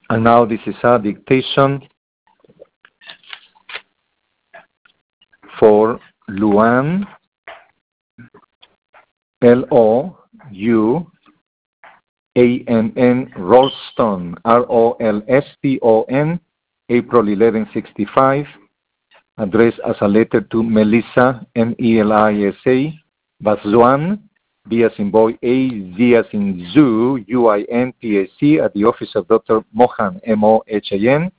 And now this is a dictation for Luan, L-O-U-A-N-N, Rolston, R-O-L-S-T-O-N, April 1165, addressed as a letter to Melissa, M-E-L-I-S-A, Bazuan, B as in boy, A, Z as in zoo, U-I-N-T-A-C, at the office of Dr. Mohan, M-O-H-A-N,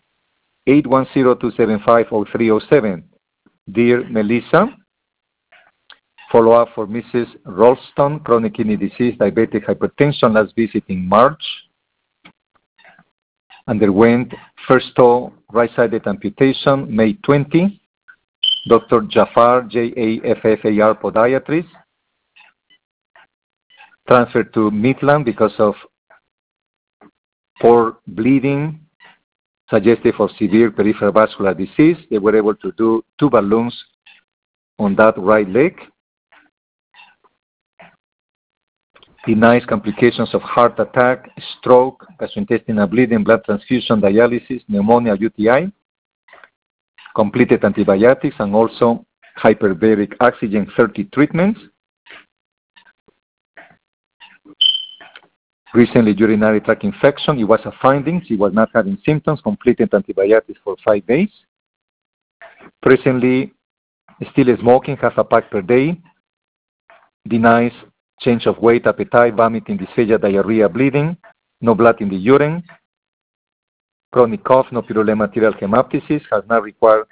810-275-0307. Dear Melissa, follow-up for Mrs. Rolston, chronic kidney disease, diabetic hypertension, last visit in March. Underwent first toe right-sided amputation, May 20. Dr. Jaffar, J-A-F-F-A-R, podiatrist. Transferred to Midland because of poor bleeding, suggestive of severe peripheral vascular disease. They were able to do 2 balloons on that right leg. Denies complications of heart attack, stroke, gastrointestinal bleeding, blood transfusion, dialysis, pneumonia, UTI. Completed antibiotics and also hyperbaric oxygen 30 treatments. Recently urinary tract infection, it was a finding. She was not having symptoms, completed antibiotics for 5 days. Presently still smoking, half a pack per day. Denies change of weight, appetite, vomiting, dysphagia, diarrhea, bleeding, no blood in the urine. Chronic cough, no purulent material hemoptysis, has not required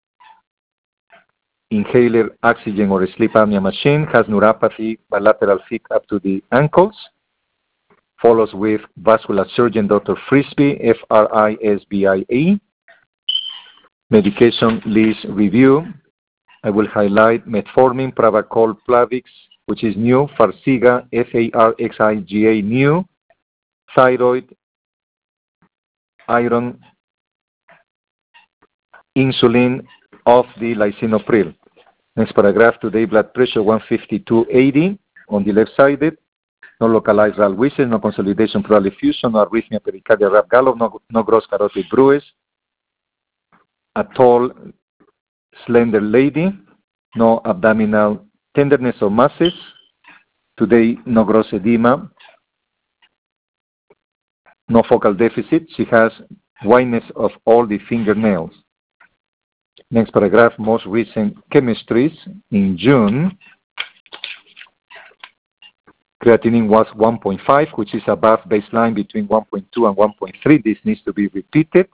inhaler, oxygen, or a sleep apnea machine, has neuropathy, bilateral feet up to the ankles. Follows with vascular surgeon Dr. Frisby, F-R-I-S-B-I-E. Medication list review. I will highlight metformin, Pravachol, Plavix, which is new, Farxiga, F-A-R-X-I-G-A, new, thyroid, iron, insulin, of the lisinopril. Next paragraph, today blood pressure 152/80 on the left-sided. No localized RAL wishes, no consolidation pleural effusion, no arrhythmia, pericardial rap gallop, no gross carotid bruise. A tall, slender lady, no abdominal tenderness or masses. Today, no gross edema, no focal deficit. She has whiteness of all the fingernails. Next paragraph, most recent chemistries in June. Creatinine was 1.5, which is above baseline between 1.2 and 1.3. This needs to be repeated.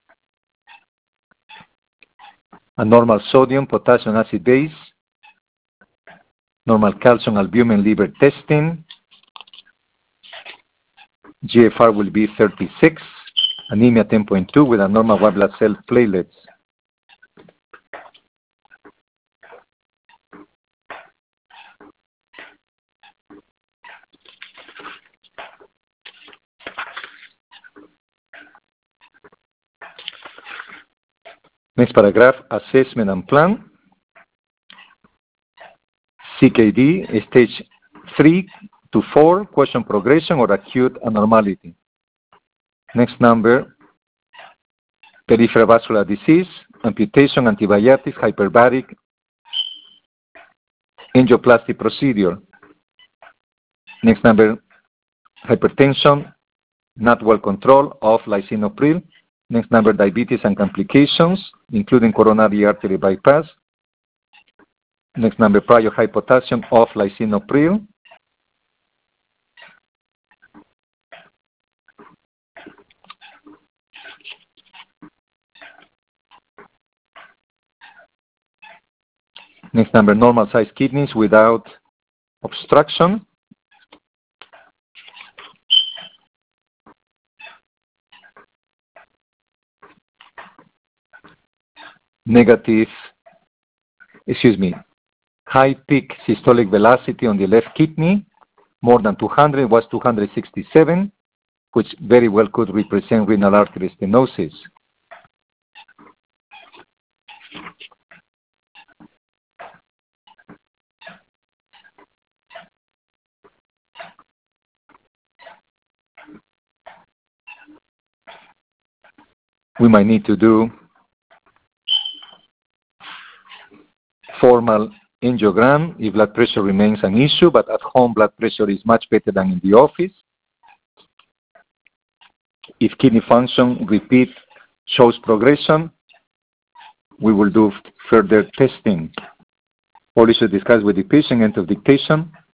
A normal sodium, potassium, acid base. Normal calcium, albumin, liver testing. GFR will be 36. Anemia 10.2 with a normal white blood cell platelets. Next paragraph, assessment and plan. CKD, stage 3 to 4, question progression or acute abnormality. Next number, peripheral vascular disease, amputation, antibiotics, hyperbaric, angioplasty procedure. Next number, hypertension, not well controlled, of lisinopril. Next number, diabetes and complications, including coronary artery bypass. Next number, prior high potassium, of lisinopril. Next number, normal size kidneys without obstruction. High peak systolic velocity on the left kidney, more than 200, was 267, which very well could represent renal artery stenosis. We might need to do formal angiogram if blood pressure remains an issue, but at home blood pressure is much better than in the office. If kidney function repeat shows progression, we will do further testing. All issues discussed with the patient, end of dictation.